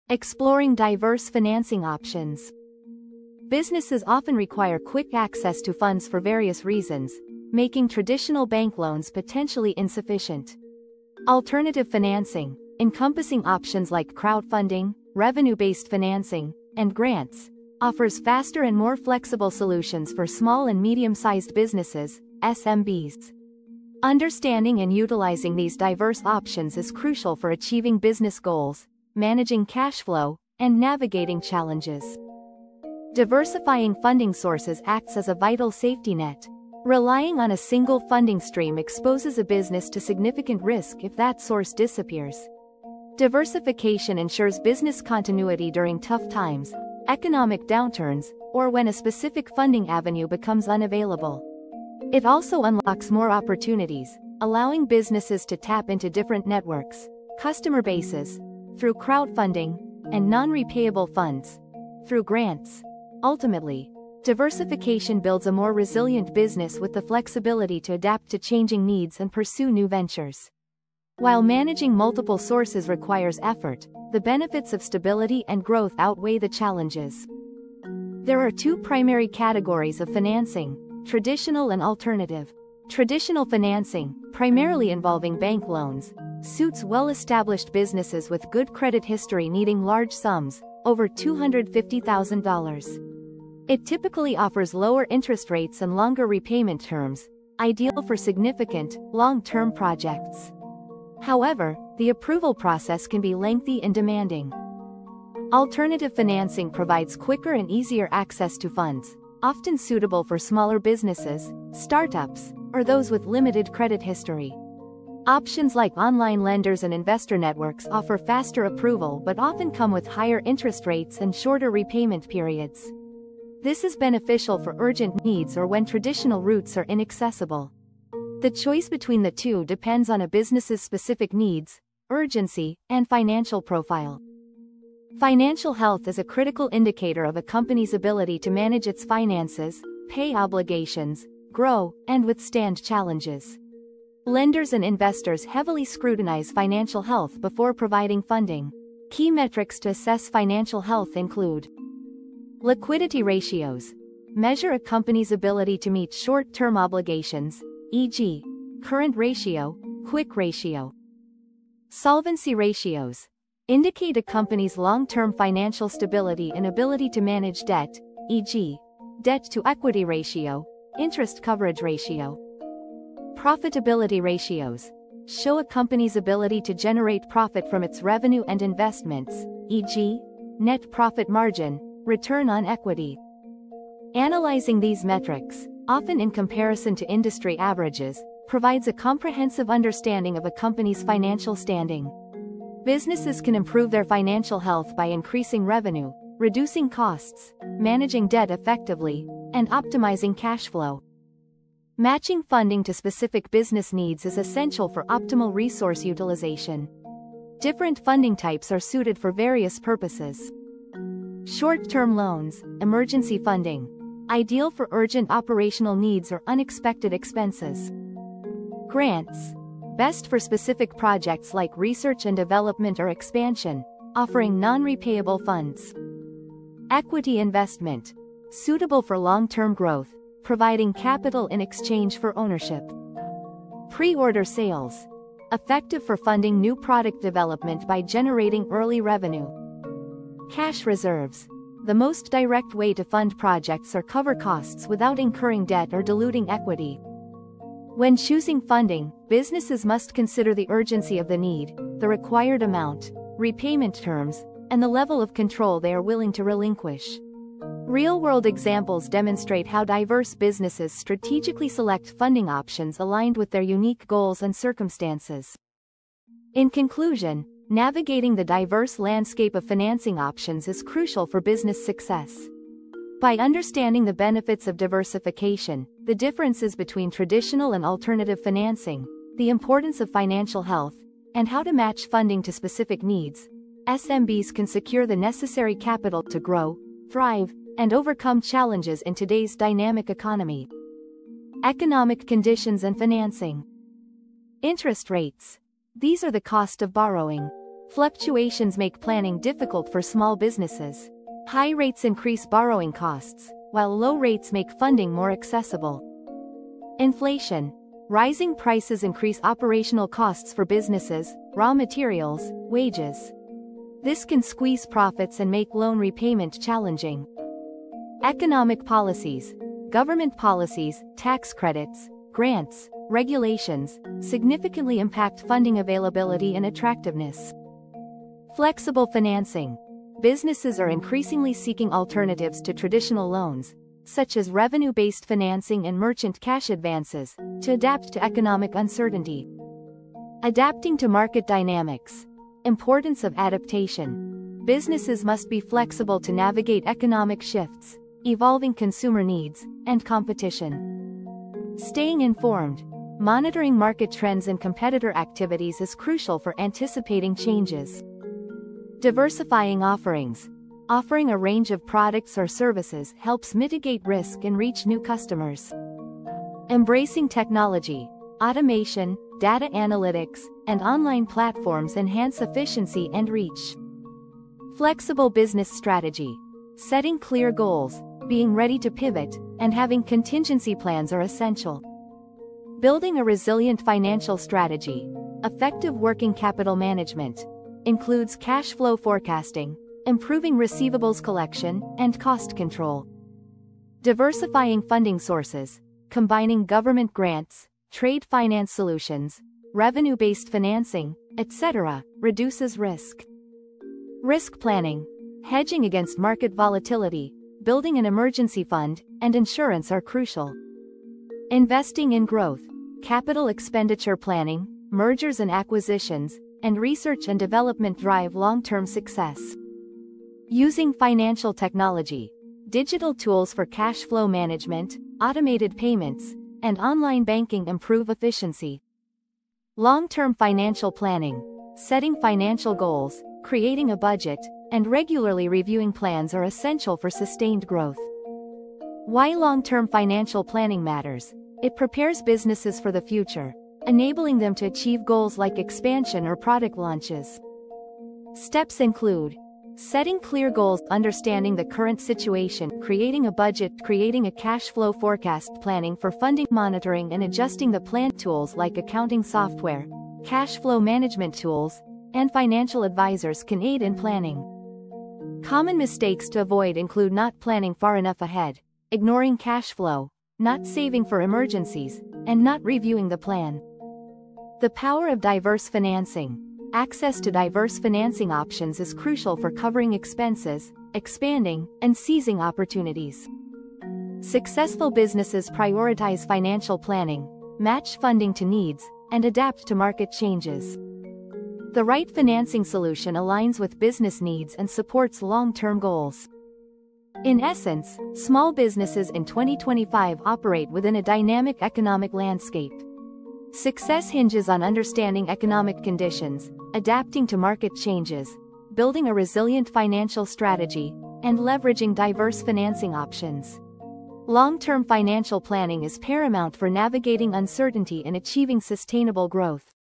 Exploring diverse financing options. Businesses often require quick access to funds for various reasons, making traditional bank loans potentially insufficient. Alternative financing, encompassing options like crowdfunding, revenue-based financing, and grants, offers faster and more flexible solutions for small and medium-sized businesses, SMBs. Understanding and utilizing these diverse options is crucial for achieving business goals, managing cash flow, and navigating challenges. Diversifying funding sources acts as a vital safety net. Relying on a single funding stream exposes a business to significant risk if that source disappears. Diversification ensures business continuity during tough times, economic downturns, or when a specific funding avenue becomes unavailable. It also unlocks more opportunities, allowing businesses to tap into different networks, customer bases, through crowdfunding, and non-repayable funds, through grants. Ultimately, diversification builds a more resilient business with the flexibility to adapt to changing needs and pursue new ventures. While managing multiple sources requires effort, the benefits of stability and growth outweigh the challenges. There are two primary categories of financing: traditional and alternative. Traditional financing, primarily involving bank loans, suits well-established businesses with good credit history needing large sums, over $250,000. It typically offers lower interest rates and longer repayment terms, ideal for significant, long-term projects. However, the approval process can be lengthy and demanding. Alternative financing provides quicker and easier access to funds, often suitable for smaller businesses, startups, or those with limited credit history. Options like online lenders and investor networks offer faster approval but often come with higher interest rates and shorter repayment periods. This is beneficial for urgent needs or when traditional routes are inaccessible. The choice between the two depends on a business's specific needs, urgency, and financial profile. Financial health is a critical indicator of a company's ability to manage its finances, pay obligations, grow, and withstand challenges. Lenders and investors heavily scrutinize financial health before providing funding. Key metrics to assess financial health include liquidity ratios. Measure a company's ability to meet short-term obligations, e.g., current ratio, quick ratio. Solvency ratios. Indicate a company's long-term financial stability and ability to manage debt, e.g., debt-to-equity ratio, interest coverage ratio. Profitability ratios. Show a company's ability to generate profit from its revenue and investments, e.g., net profit margin, return on equity. Analyzing these metrics, often in comparison to industry averages, provides a comprehensive understanding of a company's financial standing. Businesses can improve their financial health by increasing revenue, reducing costs, managing debt effectively, and optimizing cash flow. Matching funding to specific business needs is essential for optimal resource utilization. Different funding types are suited for various purposes. Short-term loans, emergency funding. Ideal for urgent operational needs or unexpected expenses. Grants. Best for specific projects like research and development or expansion, offering non-repayable funds. Equity investment. Suitable for long-term growth, providing capital in exchange for ownership. Pre-order sales. Effective for funding new product development by generating early revenue. Cash reserves. The most direct way to fund projects or cover costs without incurring debt or diluting equity. When choosing funding, businesses must consider the urgency of the need, the required amount, repayment terms, and the level of control they are willing to relinquish. Real-world examples demonstrate how diverse businesses strategically select funding options aligned with their unique goals and circumstances. In conclusion, navigating the diverse landscape of financing options is crucial for business success. By understanding the benefits of diversification, the differences between traditional and alternative financing, the importance of financial health, and how to match funding to specific needs, SMBs can secure the necessary capital to grow, thrive, and overcome challenges in today's dynamic economy. Economic conditions and financing. Interest rates. These are the cost of borrowing. Fluctuations make planning difficult for small businesses. High rates increase borrowing costs, while low rates make funding more accessible. Inflation. Rising prices increase operational costs for businesses, raw materials, wages. This can squeeze profits and make loan repayment challenging. Economic policies. Government policies, tax credits, grants, regulations, significantly impact funding availability and attractiveness. Flexible financing. Businesses are increasingly seeking alternatives to traditional loans, such as revenue-based financing and merchant cash advances, to adapt to economic uncertainty. Adapting to market dynamics. Importance of adaptation. Businesses must be flexible to navigate economic shifts, evolving consumer needs, and competition. Staying informed. Monitoring market trends and competitor activities is crucial for anticipating changes. Diversifying offerings. Offering a range of products or services helps mitigate risk and reach new customers. Embracing technology. Automation, data analytics, and online platforms enhance efficiency and reach. Flexible business strategy. Setting clear goals, being ready to pivot, and having contingency plans are essential. Building a resilient financial strategy. Effective working capital management includes cash flow forecasting, improving receivables collection, and cost control. Diversifying funding sources, combining government grants, trade finance solutions, revenue-based financing, etc., reduces risk. Risk planning. Hedging against market volatility, building an emergency fund, and insurance are crucial. Investing in growth. Capital expenditure planning, mergers and acquisitions, and research and development drive long-term success. Using financial technology. Digital tools for cash flow management, automated payments, and online banking improve efficiency. Long-term financial planning. Setting financial goals, creating a budget, and regularly reviewing plans are essential for sustained growth. Why long-term financial planning matters? It prepares businesses for the future, enabling them to achieve goals like expansion or product launches. Steps include setting clear goals, understanding the current situation, creating a budget, creating a cash flow forecast, planning for funding, monitoring and adjusting the plan. Tools like accounting software, cash flow management tools, and financial advisors can aid in planning. Common mistakes to avoid include not planning far enough ahead, ignoring cash flow, not saving for emergencies, and not reviewing the plan. The power of diverse financing. Access to diverse financing options is crucial for covering expenses, expanding, and seizing opportunities. Successful businesses prioritize financial planning, match funding to needs, and adapt to market changes. The right financing solution aligns with business needs and supports long-term goals. In essence, small businesses in 2025 operate within a dynamic economic landscape. Success hinges on understanding economic conditions, adapting to market changes, building a resilient financial strategy, and leveraging diverse financing options. Long-term financial planning is paramount for navigating uncertainty and achieving sustainable growth.